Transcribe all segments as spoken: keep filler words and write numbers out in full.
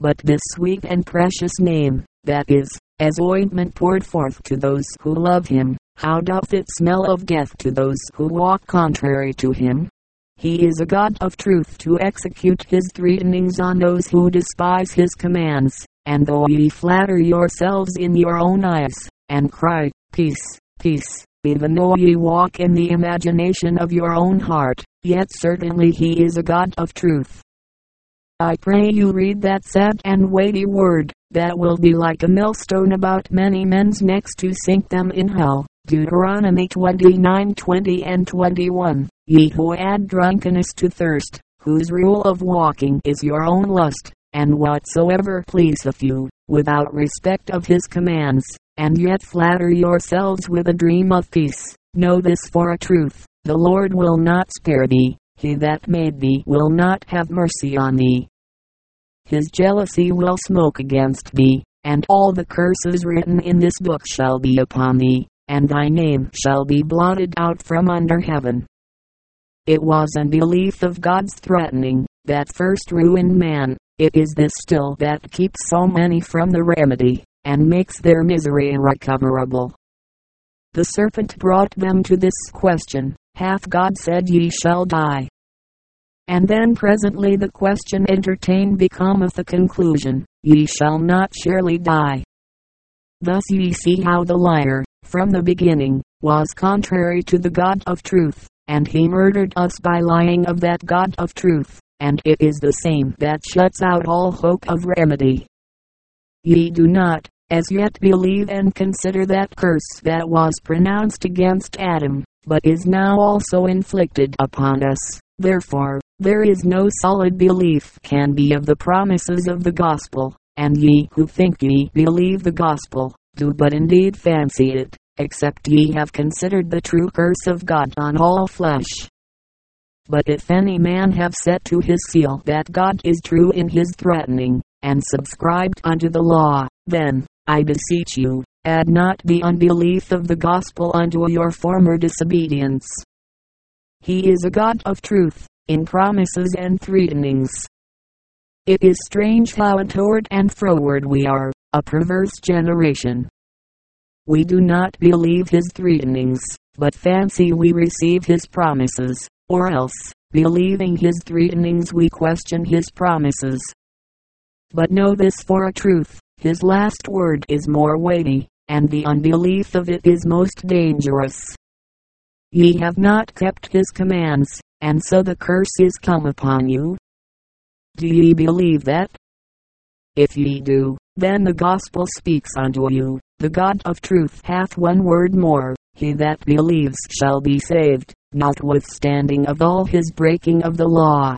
but this sweet and precious name, that is, as ointment poured forth to those who love him, how doth it smell of death to those who walk contrary to him? He is a God of truth to execute his threatenings on those who despise his commands. And though ye flatter yourselves in your own eyes, and cry, Peace, peace, even though ye walk in the imagination of your own heart, yet certainly he is a God of truth. I pray you read that sad and weighty word, that will be like a millstone about many men's necks to sink them in hell. Deuteronomy twenty-nine twenty and twenty-one. Ye who add drunkenness to thirst, whose rule of walking is your own lust, and whatsoever pleaseth you, without respect of his commands, and yet flatter yourselves with a dream of peace. Know this for a truth, the Lord will not spare thee, he that made thee will not have mercy on thee. His jealousy will smoke against thee, and all the curses written in this book shall be upon thee, and thy name shall be blotted out from under heaven. It was unbelief of God's threatening that first ruined man. It is this still that keeps so many from the remedy, and makes their misery irrecoverable. The serpent brought them to this question, hath God said ye shall die? And then presently the question entertained becometh the conclusion, ye shall not surely die. Thus ye see how the liar, from the beginning, was contrary to the God of truth, and he murdered us by lying of that God of truth. And it is the same that shuts out all hope of remedy. Ye do not, as yet believe and consider that curse that was pronounced against Adam, but is now also inflicted upon us. Therefore, there is no solid belief can be of the promises of the gospel, and ye who think ye believe the gospel, do but indeed fancy it, except ye have considered the true curse of God on all flesh. But if any man have set to his seal that God is true in his threatening, and subscribed unto the law, then, I beseech you, add not the unbelief of the gospel unto your former disobedience. He is a God of truth, in promises and threatenings. It is strange how toward and froward we are, a perverse generation. We do not believe his threatenings, but fancy we receive his promises. Or else, believing his threatenings we question his promises. But know this for a truth, his last word is more weighty, and the unbelief of it is most dangerous. Ye have not kept his commands, and so the curse is come upon you. Do ye believe that? If ye do, then the gospel speaks unto you, the God of truth hath one word more, he that believes shall be saved, notwithstanding of all his breaking of the law.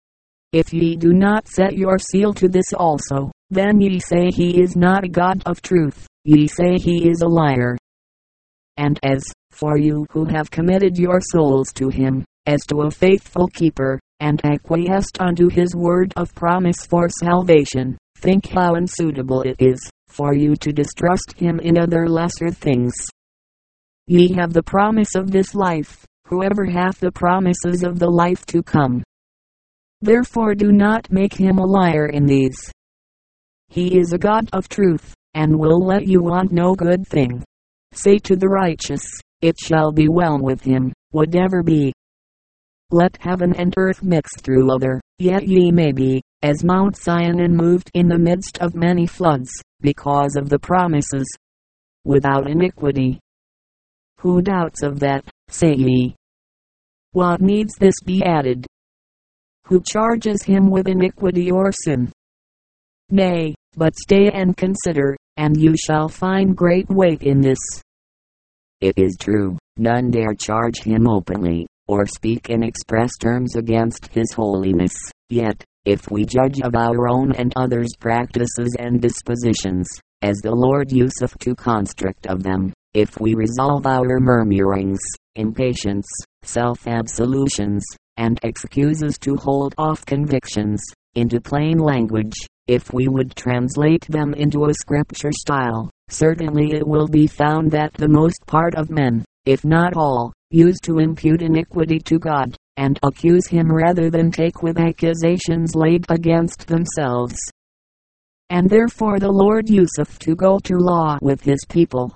If ye do not set your seal to this also, then ye say he is not a God of truth, ye say he is a liar. And as for you who have committed your souls to him, as to a faithful keeper, and acquiesced unto his word of promise for salvation, think how unsuitable it is for you to distrust him in other lesser things. Ye have the promise of this life, whoever hath the promises of the life to come. Therefore do not make him a liar in these. He is a God of truth, and will let you want no good thing. Say to the righteous, it shall be well with him, whatever be. Let heaven and earth mix through other, yet ye may be, as Mount Zion unmoved in the midst of many floods, because of the promises. Without iniquity. Who doubts of that, say ye? What needs this be added? Who charges him with iniquity or sin? Nay, but stay and consider, and you shall find great weight in this. It is true, none dare charge him openly, or speak in express terms against his holiness. Yet, if we judge of our own and others' practices and dispositions, as the Lord useth to construct of them, if we resolve our murmurings, impatience, self-absolutions, and excuses to hold off convictions, into plain language, if we would translate them into a scripture style, certainly it will be found that the most part of men, if not all, use to impute iniquity to God, and accuse him rather than take with accusations laid against themselves. and therefore the Lord useth to go to law with his people.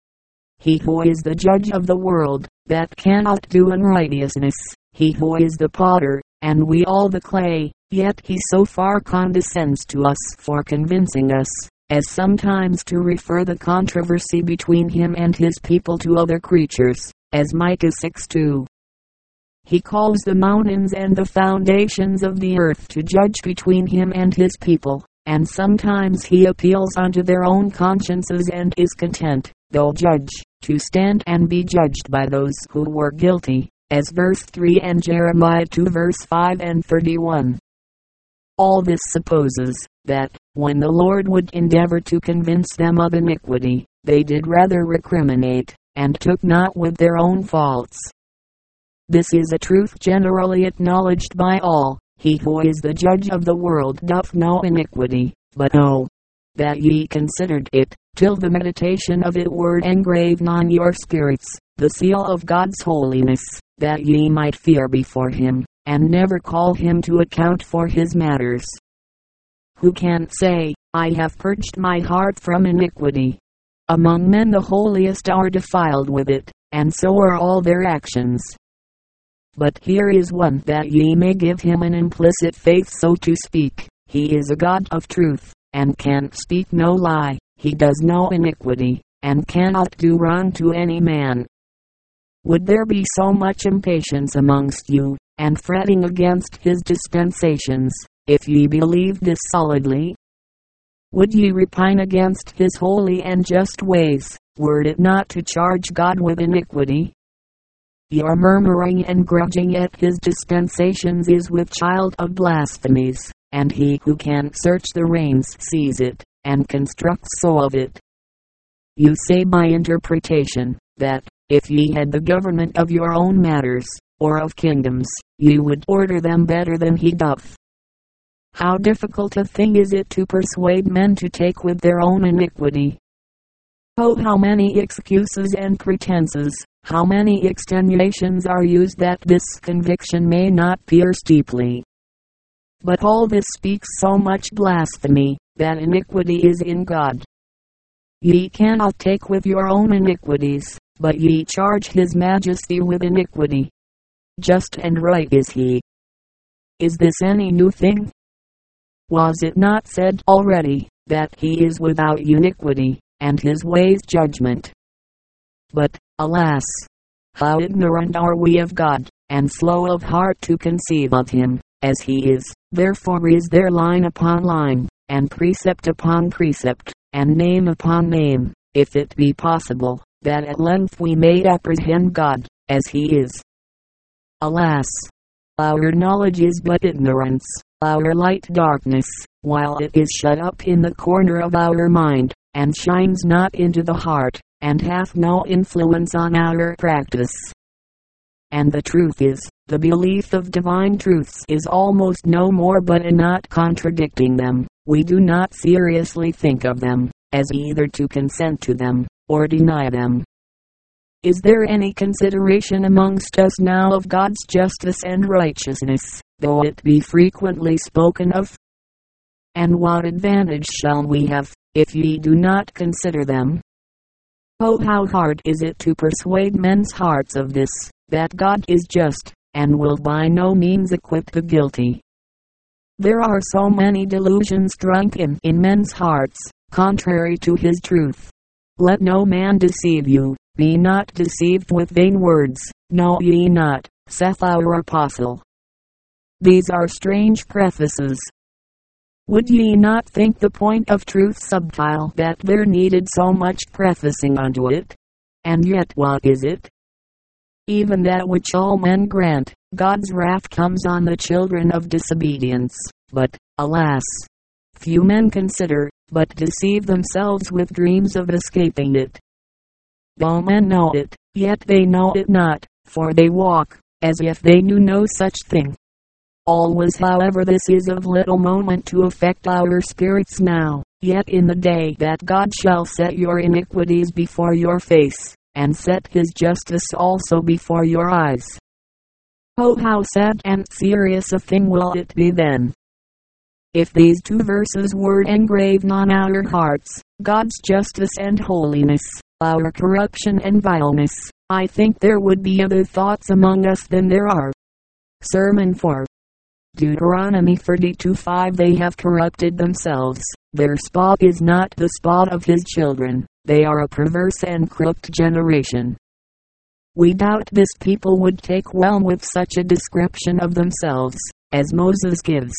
He who is the judge of the world, that cannot do unrighteousness, he who is the potter, and we all the clay, yet he so far condescends to us for convincing us, as sometimes to refer the controversy between him and his people to other creatures, as Micah six two. He calls the mountains and the foundations of the earth to judge between him and his people, and sometimes he appeals unto their own consciences and is content, though judge, to stand and be judged by those who were guilty, as verse three and Jeremiah two verse five and thirty-one. All this supposes, that, when the Lord would endeavor to convince them of iniquity, they did rather recriminate, and took not with their own faults. This is a truth generally acknowledged by all. He who is the judge of the world doth no iniquity, but oh, that ye considered it, till the meditation of it were engraved on your spirits, the seal of God's holiness, that ye might fear before him, and never call him to account for his matters. Who can say, I have purged my heart from iniquity? Among men the holiest are defiled with it, and so are all their actions. But here is one that ye may give him an implicit faith, so to speak. He is a God of truth, and can speak no lie. He does no iniquity, and cannot do wrong to any man. Would there be so much impatience amongst you, and fretting against his dispensations, if ye believed this solidly? Would ye repine against his holy and just ways, were it not to charge God with iniquity? Your murmuring and grudging at his dispensations is with child of blasphemies, and he who can search the reins sees it, and constructs so of it. You say by interpretation, that, if ye had the government of your own matters, or of kingdoms, ye would order them better than he doth. How difficult a thing is it to persuade men to take with their own iniquity. Oh, how many excuses and pretenses, how many extenuations are used that this conviction may not pierce deeply. But all this speaks so much blasphemy, that iniquity is in God. Ye cannot take with your own iniquities, but ye charge his majesty with iniquity. Just and right is he. Is this any new thing? Was it not said already, that he is without iniquity, and his ways judgment? But, alas, how ignorant are we of God, and slow of heart to conceive of him, as he is. Therefore is there line upon line, and precept upon precept, and name upon name, if it be possible, that at length we may apprehend God, as he is. Alas! Our knowledge is but ignorance, our light darkness, while it is shut up in the corner of our mind, and shines not into the heart, and hath no influence on our practice. And the truth is, the belief of divine truths is almost no more but in not contradicting them. We do not seriously think of them, as either to consent to them, or deny them. Is there any consideration amongst us now of God's justice and righteousness, though it be frequently spoken of? And what advantage shall we have, if ye do not consider them? Oh, how hard is it to persuade men's hearts of this, that God is just, and will by no means acquit the guilty. There are so many delusions drunken in men's hearts, contrary to his truth. Let no man deceive you. Be not deceived with vain words, know ye not, saith our apostle. These are strange prefaces. Would ye not think the point of truth subtile, that there needed so much prefacing unto it? And yet what is it? Even that which all men grant, God's wrath comes on the children of disobedience, but, alas! Few men consider, but deceive themselves with dreams of escaping it. Though men know it, yet they know it not, for they walk, as if they knew no such thing. Always, however, this is of little moment to affect our spirits now, yet in the day that God shall set your iniquities before your face, and set his justice also before your eyes. Oh, how sad and serious a thing will it be then! If these two verses were engraved on our hearts, God's justice and holiness, our corruption and vileness, I think there would be other thoughts among us than there are. Sermon four. Deuteronomy thirty-two five. They have corrupted themselves. Their spot is not the spot of his children. They are a perverse and crooked generation. We doubt this people would take well with such a description of themselves as Moses gives.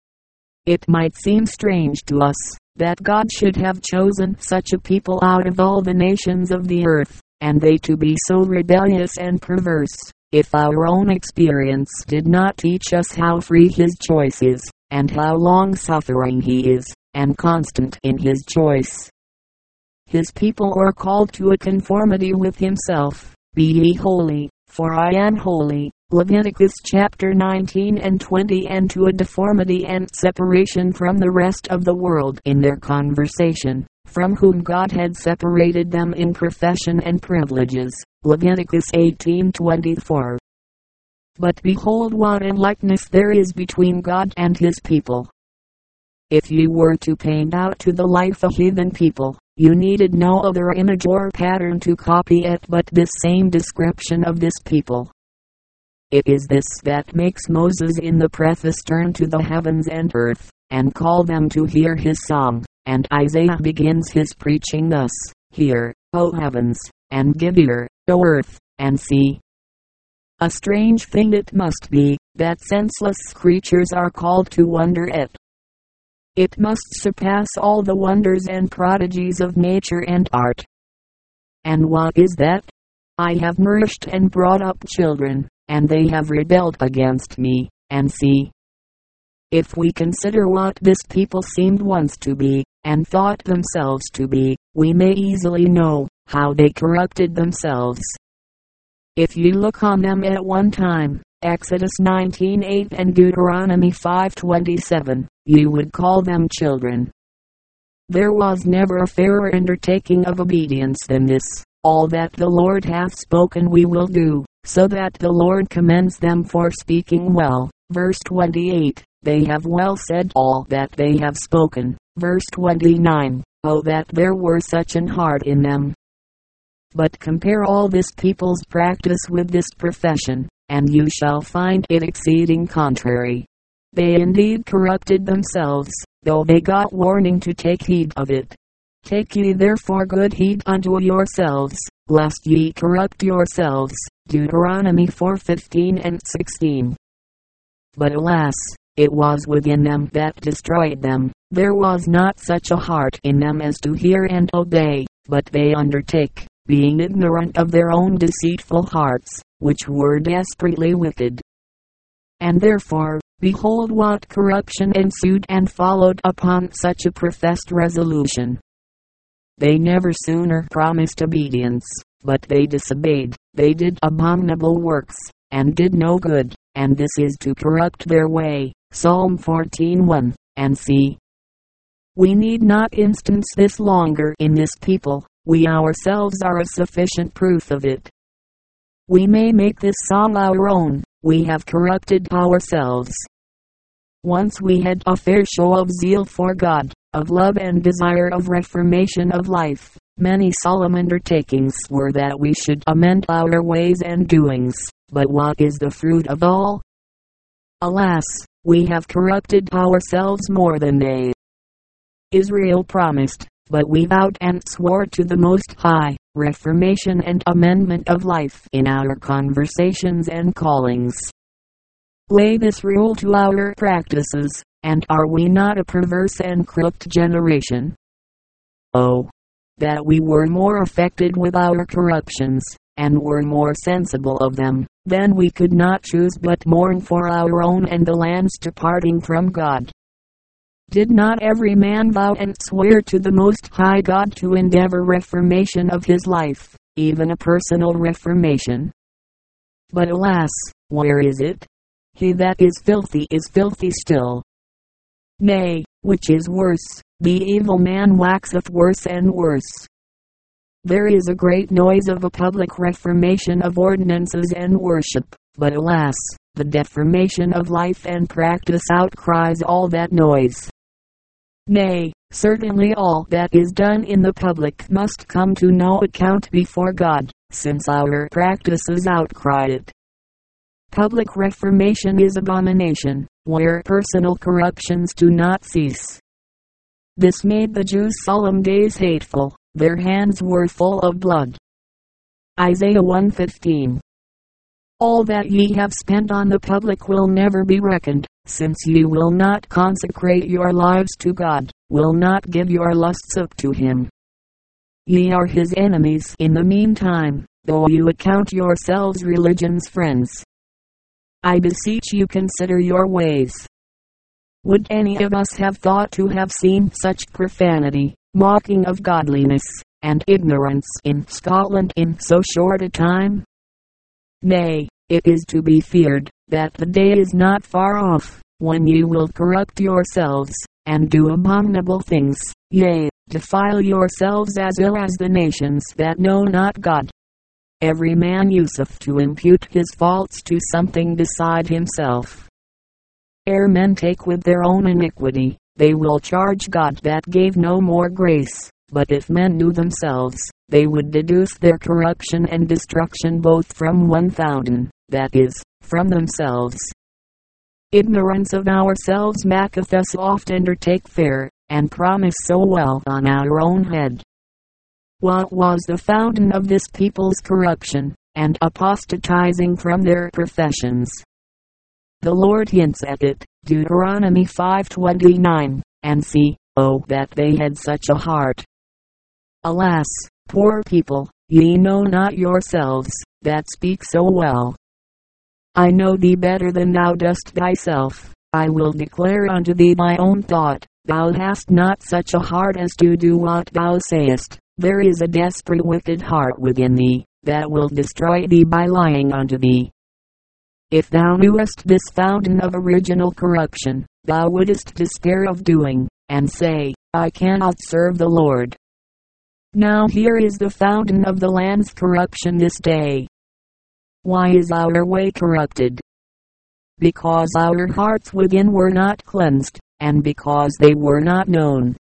It might seem strange to us that God should have chosen such a people out of all the nations of the earth, and they to be so rebellious and perverse, if our own experience did not teach us how free his choice is, and how long-suffering he is, and constant in his choice. His people are called to a conformity with himself. Be ye holy, for I am holy. Leviticus chapter nineteen and twenty. And to a deformity and separation from the rest of the world in their conversation, from whom God had separated them in profession and privileges. Leviticus eighteen twenty-four. But behold what a likeness there is between God and his people. If you were to paint out to the life a heathen people, you needed no other image or pattern to copy it but this same description of this people. It is this that makes Moses in the preface turn to the heavens and earth, and call them to hear his song, and Isaiah begins his preaching thus, Hear, O heavens, and give ear, O earth, and see. A strange thing it must be, that senseless creatures are called to wonder at. It must surpass all the wonders and prodigies of nature and art. And what is that? I have nourished and brought up children, and they have rebelled against me, and see. If we consider what this people seemed once to be, and thought themselves to be, we may easily know how they corrupted themselves. If you look on them at one time, Exodus nineteen eight and Deuteronomy five twenty-seven, you would call them children. There was never a fairer undertaking of obedience than this. All that the Lord hath spoken we will do, so that the Lord commends them for speaking well. Verse twenty-eight, they have well said all that they have spoken. Verse twenty-nine, oh that there were such an heart in them. But compare all this people's practice with this profession, and you shall find it exceeding contrary. They indeed corrupted themselves, though they got warning to take heed of it. Take ye therefore good heed unto yourselves, lest ye corrupt yourselves. Deuteronomy four fifteen and sixteen. But alas, it was within them that destroyed them. There was not such a heart in them as to hear and obey, but they undertake, being ignorant of their own deceitful hearts, which were desperately wicked. And therefore, behold what corruption ensued and followed upon such a professed resolution. They never sooner promised obedience, but they disobeyed. They did abominable works, and did no good, and this is to corrupt their way. Psalm fourteen one, and see. We need not instance this longer in this people. We ourselves are a sufficient proof of it. We may make this song our own. We have corrupted ourselves. Once we had a fair show of zeal for God, of love and desire of reformation of life. Many solemn undertakings were that we should amend our ways and doings, but what is the fruit of all? Alas, we have corrupted ourselves more than they. Israel promised, but we vowed and swore to the Most High, reformation and amendment of life in our conversations and callings. Lay this rule to our practices, and are we not a perverse and crooked generation? Oh, that we were more affected with our corruptions, and were more sensible of them, then we could not choose but mourn for our own and the land's departing from God. Did not every man vow and swear to the Most High God to endeavor reformation of his life, even a personal reformation? But alas, where is it? He that is filthy is filthy still. Nay, which is worse, the evil man waxeth worse and worse. There is a great noise of a public reformation of ordinances and worship, but alas, the deformation of life and practice outcries all that noise. Nay, certainly all that is done in the public must come to no account before God, since our practices outcry it. Public reformation is abomination, where personal corruptions do not cease. This made the Jews' solemn days hateful, their hands were full of blood. Isaiah one fifteen. All that ye have spent on the public will never be reckoned, since ye will not consecrate your lives to God, will not give your lusts up to Him. Ye are His enemies in the meantime, though you account yourselves religion's friends. I beseech you, consider your ways. Would any of us have thought to have seen such profanity, mocking of godliness, and ignorance in Scotland in so short a time? Nay, it is to be feared, that the day is not far off, when you will corrupt yourselves, and do abominable things, yea, defile yourselves as ill as the nations that know not God. Every man useth to impute his faults to something beside himself. Ere men take with their own iniquity, they will charge God that gave no more grace. But if men knew themselves, they would deduce their corruption and destruction both from one fountain, that is, from themselves. Ignorance of ourselves maketh us oft undertake fair, and promise so well on our own head. What was the fountain of this people's corruption, and apostatizing from their professions? The Lord hints at it, Deuteronomy five twenty-nine, and see, oh, that they had such a heart. Alas, poor people, ye know not yourselves, that speak so well. I know thee better than thou dost thyself. I will declare unto thee my own thought. Thou hast not such a heart as to do what thou sayest. There is a desperate wicked heart within thee, that will destroy thee by lying unto thee. If thou knewest this fountain of original corruption, thou wouldest despair of doing, and say, I cannot serve the Lord. Now here is the fountain of the land's corruption this day. Why is our way corrupted? Because our hearts within were not cleansed, and because they were not known.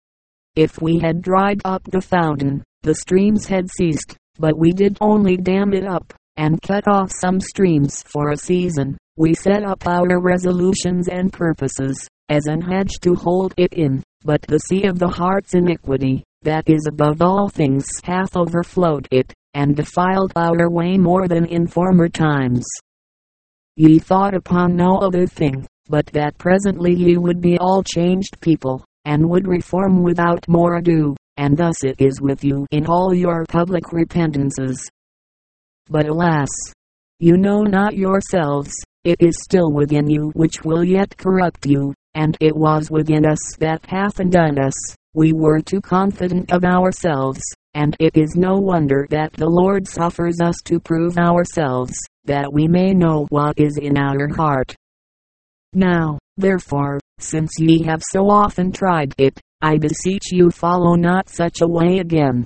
If we had dried up the fountain, the streams had ceased, but we did only dam it up, and cut off some streams for a season. We set up our resolutions and purposes, as an hedge to hold it in, but the sea of the heart's iniquity, that is above all things, hath overflowed it, and defiled our way more than in former times. Ye thought upon no other thing, but that presently ye would be all changed people, and would reform without more ado, and thus it is with you in all your public repentances. But alas, you know not yourselves, it is still within you which will yet corrupt you, and it was within us that hath undone us. We were too confident of ourselves, and it is no wonder that the Lord suffers us to prove ourselves, that we may know what is in our heart. Now, therefore, since ye have so often tried it, I beseech you follow not such a way again.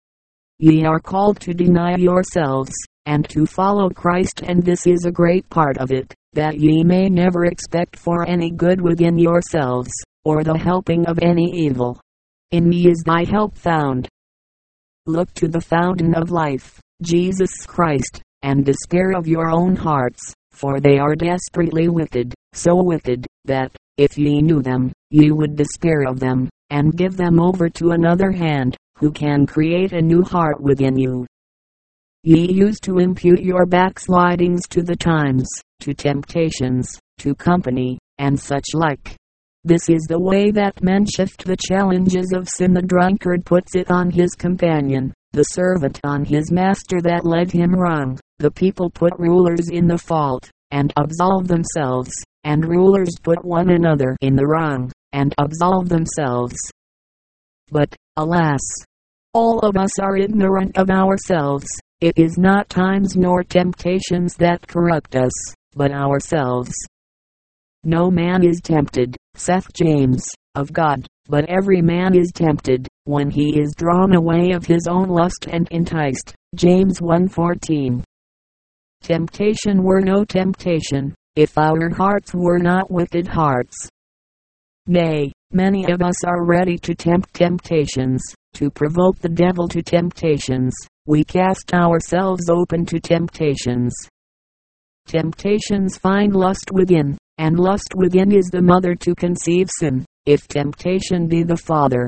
Ye are called to deny yourselves, and to follow Christ, and this is a great part of it, that ye may never expect for any good within yourselves, or the helping of any evil. In me is thy help found. Look to the fountain of life, Jesus Christ, and despair of your own hearts, for they are desperately wicked, so wicked, that, if ye knew them, ye would despair of them, and give them over to another hand, who can create a new heart within you. Ye used to impute your backslidings to the times, to temptations, to company, and such like. This is the way that men shift the challenges of sin. The drunkard puts it on his companion, the servant on his master that led him wrong. The people put rulers in the fault, and absolve themselves, and rulers put one another in the wrong, and absolve themselves. But, alas, all of us are ignorant of ourselves. It is not times nor temptations that corrupt us, but ourselves. No man is tempted, saith James, of God, but every man is tempted, when he is drawn away of his own lust and enticed. James one fourteen. temptation were no temptation, if our hearts were not wicked hearts. Nay, many of us are ready to tempt temptations, to provoke the devil to temptations. We cast ourselves open to temptations. Temptations find lust within, and lust within is the mother to conceive sin, if temptation be the father.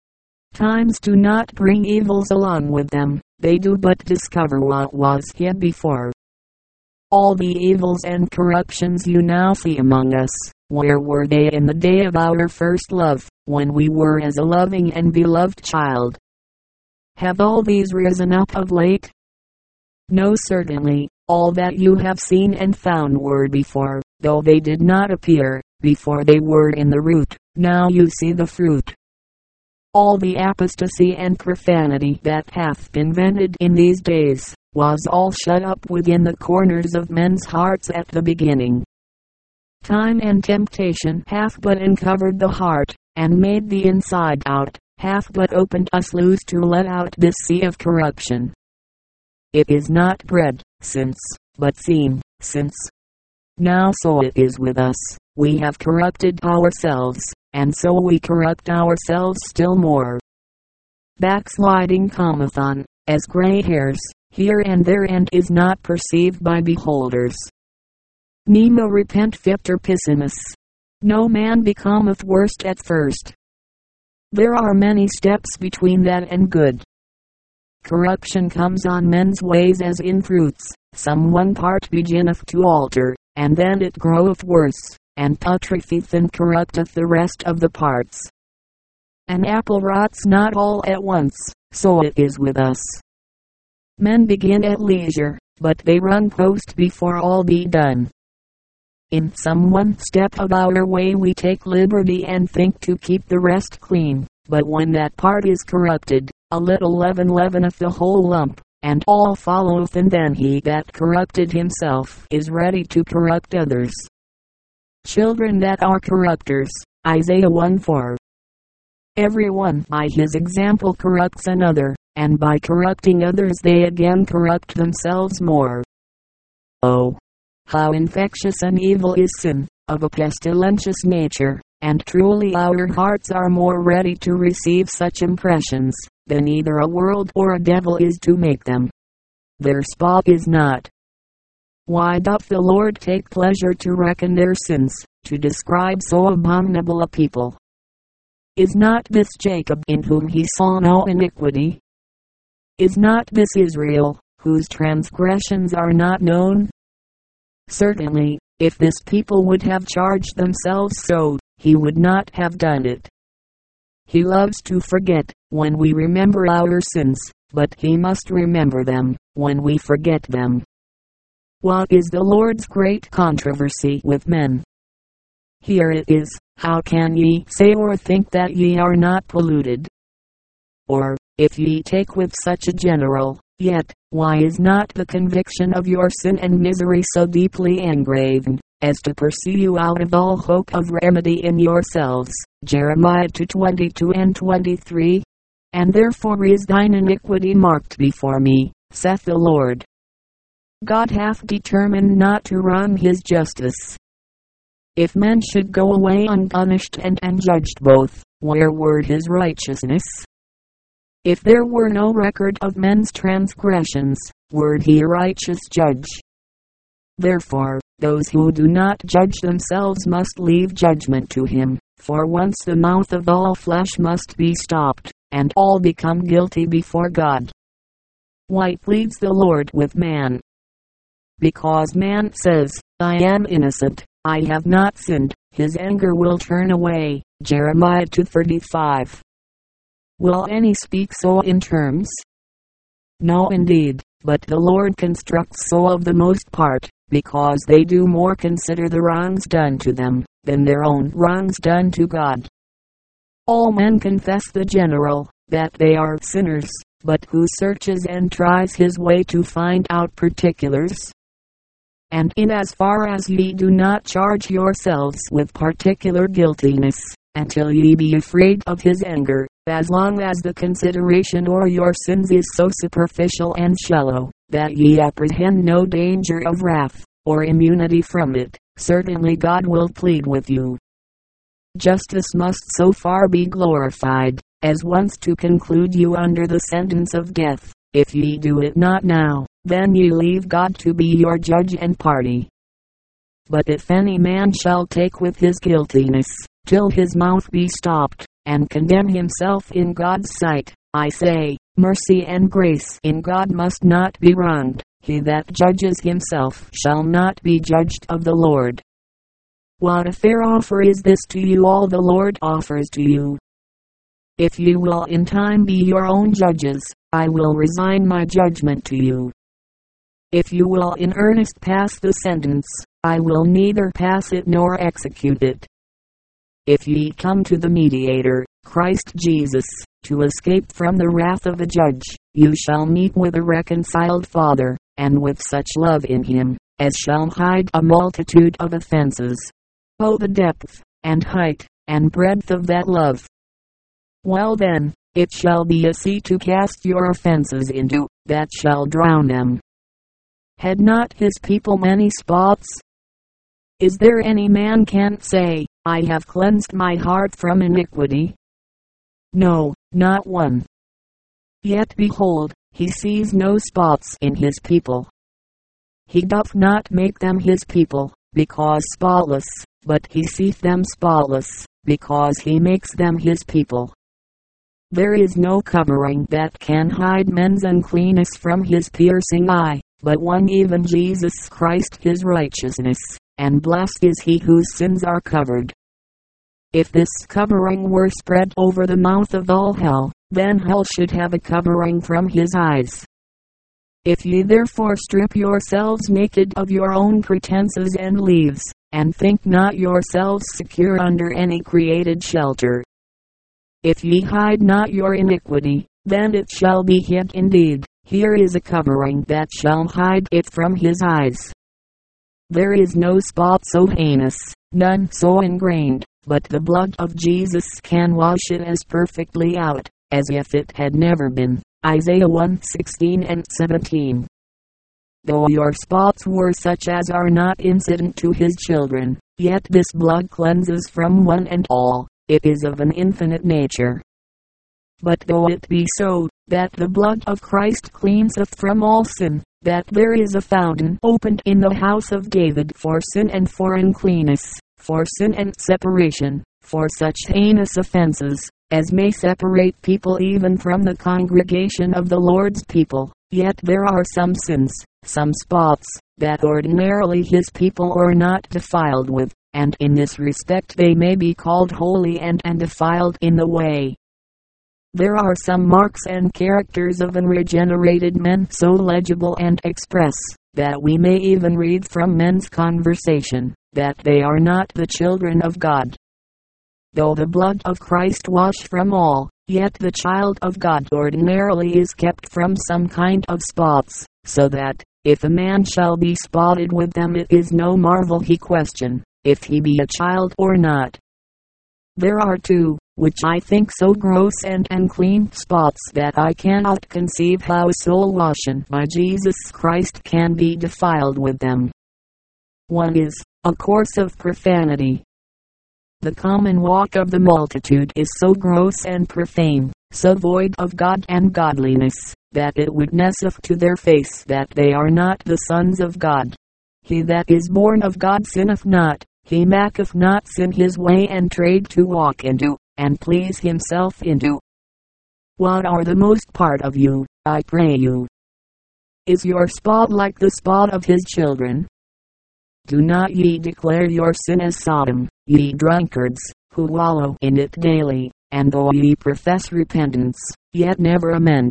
Times do not bring evils along with them, they do but discover what was hid before. All the evils and corruptions you now see among us, where were they in the day of our first love, when we were as a loving and beloved child? Have all these risen up of late? No, certainly. All that you have seen and found were before, though they did not appear, before they were in the root. Now you see the fruit. All the apostasy and profanity that hath been vented in these days, was all shut up within the corners of men's hearts at the beginning. Time and temptation hath but uncovered the heart, and made the inside out, hath but opened us loose to let out this sea of corruption. It is not bread, since, but seen, since. Now so it is with us, we have corrupted ourselves, and so we corrupt ourselves still more. Backsliding cometh on, as gray hairs, here and there, and is not perceived by beholders. Nemo repent fictor piscimus. No man becometh worst at first. There are many steps between that and good. Corruption comes on men's ways as in fruits, some one part beginneth to alter, and then it groweth worse, and putrefieth and corrupteth the rest of the parts. An apple rots not all at once, so it is with us. Men begin at leisure, but they run post before all be done. In some one step of our way we take liberty and think to keep the rest clean, but when that part is corrupted, a little leaven leaveneth the whole lump, and all followeth, and then he that corrupted himself is ready to corrupt others. Children that are corrupters, Isaiah one four. Every one by his example corrupts another, and by corrupting others they again corrupt themselves more. Oh, how infectious and evil is sin, of a pestilentious nature, and truly our hearts are more ready to receive such impressions, than either a world or a devil is to make them. Their spot is not. Why doth the Lord take pleasure to reckon their sins, to describe so abominable a people? Is not this Jacob, in whom he saw no iniquity? Is not this Israel, whose transgressions are not known? Certainly, if this people would have charged themselves so, he would not have done it. He loves to forget, when we remember our sins, but he must remember them, when we forget them. What is the Lord's great controversy with men? Here it is, how can ye say or think that ye are not polluted? Or, if ye take with such a general, yet, why is not the conviction of your sin and misery so deeply engraven, as to pursue you out of all hope of remedy in yourselves? Jeremiah two twenty-two and twenty-three. And therefore is thine iniquity marked before me, saith the Lord. God hath determined not to wrong his justice. If men should go away unpunished and unjudged both, where were his righteousness? If there were no record of men's transgressions, were he a righteous judge? Therefore, those who do not judge themselves must leave judgment to him, for once the mouth of all flesh must be stopped, and all become guilty before God. Why pleads the Lord with man? Because man says, I am innocent, I have not sinned, his anger will turn away. Jeremiah two thirty-five. Will any speak so in terms? No indeed, but the Lord constructs so of the most part, because they do more consider the wrongs done to them, than their own wrongs done to God. All men confess the general, that they are sinners, but who searches and tries his way to find out particulars? And in as far as ye do not charge yourselves with particular guiltiness, until ye be afraid of his anger, as long as the consideration or your sins is so superficial and shallow, that ye apprehend no danger of wrath, or immunity from it, certainly God will plead with you. Justice must so far be glorified, as once to conclude you under the sentence of death. If ye do it not now, then ye leave God to be your judge and party. But if any man shall take with his guiltiness, till his mouth be stopped, and condemn himself in God's sight, I say, mercy and grace in God must not be wronged. He that judges himself shall not be judged of the Lord. What a fair offer is this to you all the Lord offers to you. If you will in time be your own judges, I will resign my judgment to you. If you will in earnest pass the sentence, I will neither pass it nor execute it. If ye come to the mediator, Christ Jesus, to escape from the wrath of a judge, you shall meet with a reconciled Father, and with such love in him, as shall hide a multitude of offenses. Oh, the depth, and height, and breadth of that love! Well then, it shall be a sea to cast your offenses into, that shall drown them. Had not his people many spots? Is there any man can't say, I have cleansed my heart from iniquity? No, not one. Yet behold, he sees no spots in his people. He doth not make them his people, because spotless, but he seeth them spotless, because he makes them his people. There is no covering that can hide men's uncleanness from his piercing eye, but one even Jesus Christ his righteousness, and blessed is he whose sins are covered. If this covering were spread over the mouth of all hell, then hell should have a covering from his eyes. If ye therefore strip yourselves naked of your own pretenses and leaves, and think not yourselves secure under any created shelter, if ye hide not your iniquity, then it shall be hid indeed. Here is a covering that shall hide it from his eyes. There is no spot so heinous, none so ingrained, but the blood of Jesus can wash it as perfectly out, as if it had never been. Isaiah one sixteen and seventeen. Though your spots were such as are not incident to his children, yet this blood cleanses from one and all. It is of an infinite nature. But though it be so, that the blood of Christ cleanseth from all sin, that there is a fountain opened in the house of David for sin and for uncleanness, for sin and separation, for such heinous offenses, as may separate people even from the congregation of the Lord's people, yet there are some sins, some spots, that ordinarily his people are not defiled with, and in this respect they may be called holy and undefiled in the way. There are some marks and characters of unregenerated men so legible and express, that we may even read from men's conversation, that they are not the children of God. Though the blood of Christ wash from all, yet the child of God ordinarily is kept from some kind of spots, so that, if a man shall be spotted with them, it is no marvel he question, if he be a child or not. There are two, which I think so gross and unclean spots that I cannot conceive how a soul washen by Jesus Christ can be defiled with them. One is, a course of profanity. The common walk of the multitude is so gross and profane, so void of God and godliness, that it witnesseth to their face that they are not the sons of God. He that is born of God sinneth not, he maketh not sin his way and trade to walk into, and please himself into. What are the most part of you, I pray you? Is your spot like the spot of his children? Do not ye declare your sin as Sodom, ye drunkards, who wallow in it daily, and though ye profess repentance, yet never amend.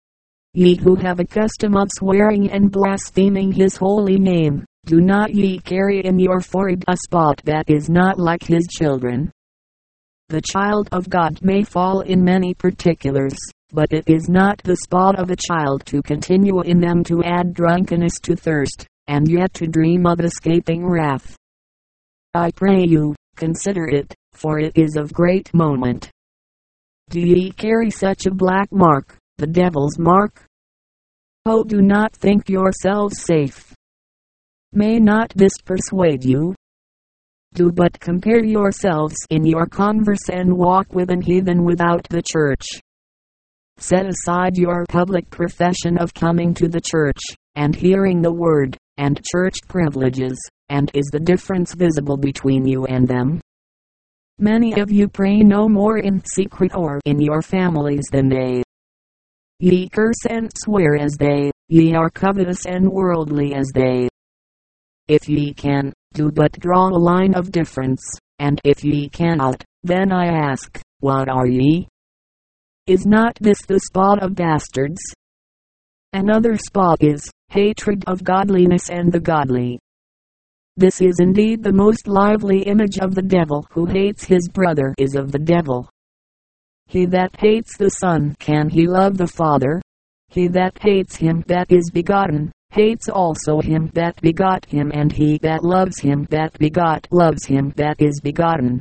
Ye who have a custom of swearing and blaspheming his holy name, do not ye carry in your forehead a spot that is not like his children? The child of God may fall in many particulars, but it is not the spot of a child to continue in them to add drunkenness to thirst, and yet to dream of escaping wrath. I pray you, consider it, for it is of great moment. Do ye carry such a black mark, the devil's mark? Oh, do not think yourselves safe. May not this persuade you? Do but compare yourselves in your converse and walk with an heathen without the church. Set aside your public profession of coming to the church, and hearing the word, and church privileges, and is the difference visible between you and them? Many of you pray no more in secret or in your families than they. Ye curse and swear as they, ye are covetous and worldly as they. If ye can, do but draw a line of difference, and if ye cannot, then I ask, what are ye? Is not this the spot of bastards? Another spot is, hatred of godliness and the godly. This is indeed the most lively image of the devil. Who hates his brother is of the devil. He that hates the Son, can he love the Father? He that hates him that is begotten, hates also him that begot him, and he that loves him that begot loves him that is begotten.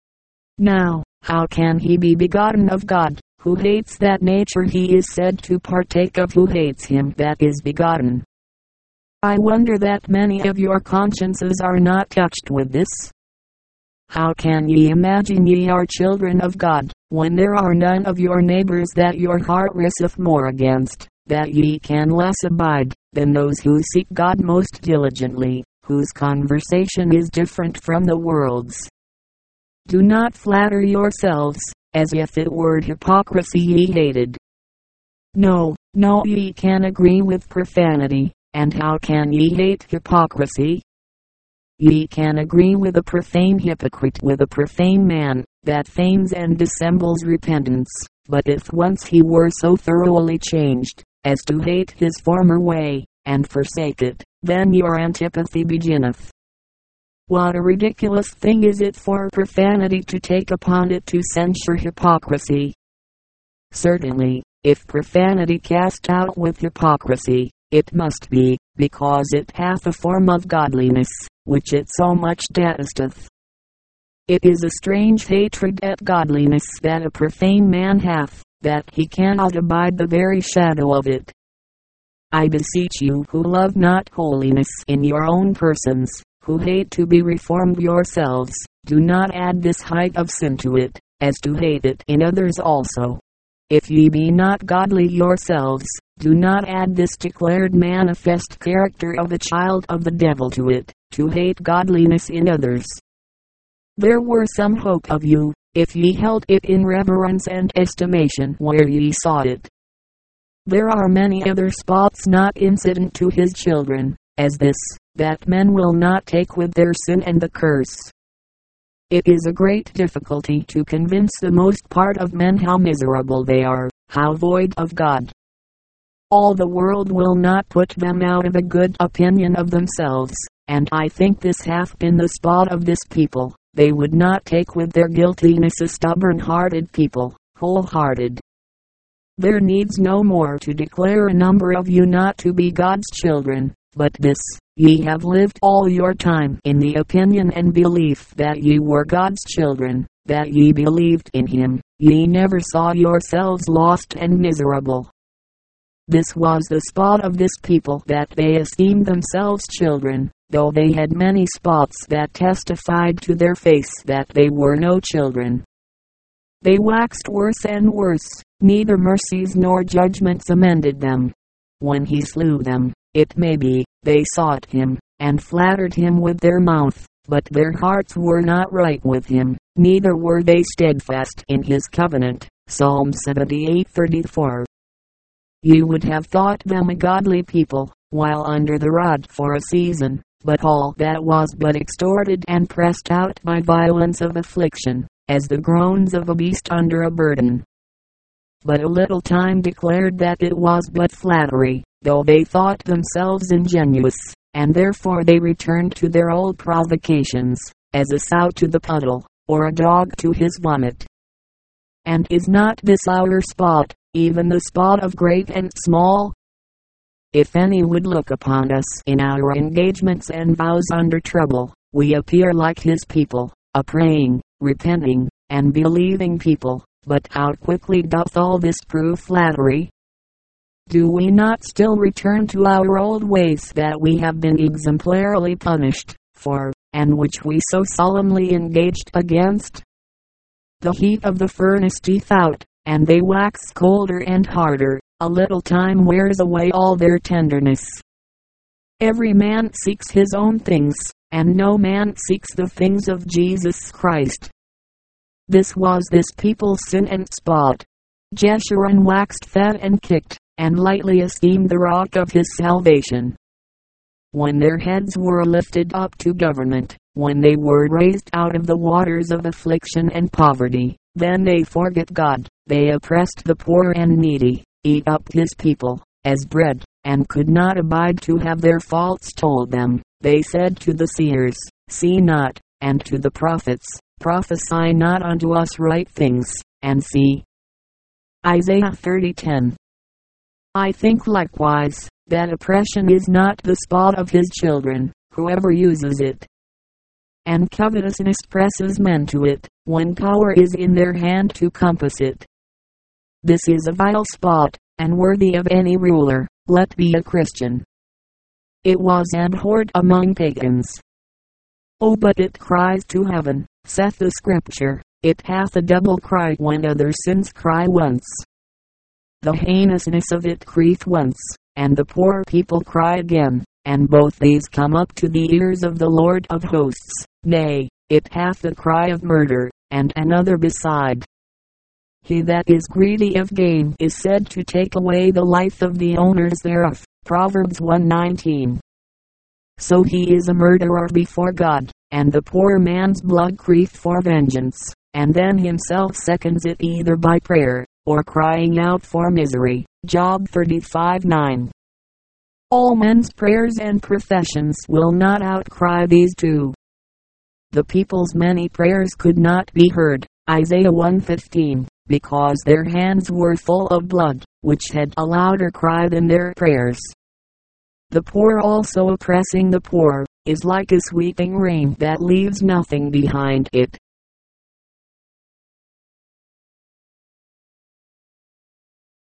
Now, how can he be begotten of God, who hates that nature he is said to partake of, who hates him that is begotten? I wonder that many of your consciences are not touched with this. How can ye imagine ye are children of God, when there are none of your neighbors that your heart raceth more against, that ye can less abide, than those who seek God most diligently, whose conversation is different from the world's? Do not flatter yourselves, as if it were hypocrisy ye hated. No, no, ye can agree with profanity. And how can ye hate hypocrisy? Ye can agree with a profane hypocrite, with a profane man, that feigns and dissembles repentance, but if once he were so thoroughly changed, as to hate his former way, and forsake it, then your antipathy beginneth. What a ridiculous thing is it for profanity to take upon it to censure hypocrisy! Certainly, if profanity cast out with hypocrisy, it must be, because it hath a form of godliness, which it so much detesteth. It is a strange hatred at godliness that a profane man hath, that he cannot abide the very shadow of it. I beseech you who love not holiness in your own persons, who hate to be reformed yourselves, do not add this height of sin to it, as to hate it in others also. If ye be not godly yourselves, do not add this declared manifest character of a child of the devil to it, to hate godliness in others. There were some hope of you, if ye held it in reverence and estimation where ye saw it. There are many other spots not incident to his children, as this, that men will not take with their sin and the curse. It is a great difficulty to convince the most part of men how miserable they are, how void of God. All the world will not put them out of a good opinion of themselves, and I think this hath been the spot of this people. They would not take with their guiltiness a stubborn-hearted people, whole-hearted. There needs no more to declare a number of you not to be God's children, but this, ye have lived all your time in the opinion and belief that ye were God's children, that ye believed in him, ye never saw yourselves lost and miserable. This was the spot of this people, that they esteemed themselves children, though they had many spots that testified to their face that they were no children. They waxed worse and worse, neither mercies nor judgments amended them. When he slew them, it may be, they sought him, and flattered him with their mouth, but their hearts were not right with him, neither were they steadfast in his covenant. Psalm seventy-eight thirty-four. You would have thought them a godly people, while under the rod for a season, but all that was but extorted and pressed out by violence of affliction, as the groans of a beast under a burden. But a little time declared that it was but flattery, though they thought themselves ingenuous, and therefore they returned to their old provocations, as a sow to the puddle, or a dog to his vomit. And is not this our spot, even the spot of great and small? If any would look upon us in our engagements and vows under trouble, we appear like his people, a praying, repenting, and believing people, But how quickly doth all this prove flattery? Do we not still return to our old ways that we have been exemplarily punished for, and which we so solemnly engaged against? The heat of the furnace teeth out, and they wax colder and harder. A little time wears away all their tenderness. Every man seeks his own things, and no man seeks the things of Jesus Christ. This was this people's sin and spot. Jeshurun waxed fat and kicked, and lightly esteemed the rock of his salvation. When their heads were lifted up to government, when they were raised out of the waters of affliction and poverty, then they forget God. They oppressed the poor and needy, eat up his people as bread, and could not abide to have their faults told them. They said to the seers, see not, and to the prophets, prophesy not unto us right things, and see. Isaiah thirty ten. I think likewise, that oppression is not the spot of his children, whoever uses it. And covetousness presses men to it, when power is in their hand to compass it. This is a vile spot, and worthy of any ruler, let be a Christian. It was abhorred among pagans. Oh, but it cries to heaven, saith the Scripture, it hath a double cry when other sins cry once. The heinousness of it crieth once, and the poor people cry again, and both these come up to the ears of the Lord of hosts. Nay, it hath the cry of murder, and another beside. He that is greedy of gain is said to take away the life of the owners thereof. Proverbs one nineteen. So he is a murderer before God, and the poor man's blood crieth for vengeance, and then himself seconds it either by prayer, or crying out for misery. Job thirty-five nine. All men's prayers and professions will not outcry these two. The people's many prayers could not be heard. Isaiah one fifteen. Because their hands were full of blood, which had a louder cry than their prayers. The poor also oppressing the poor, is like a sweeping rain that leaves nothing behind it.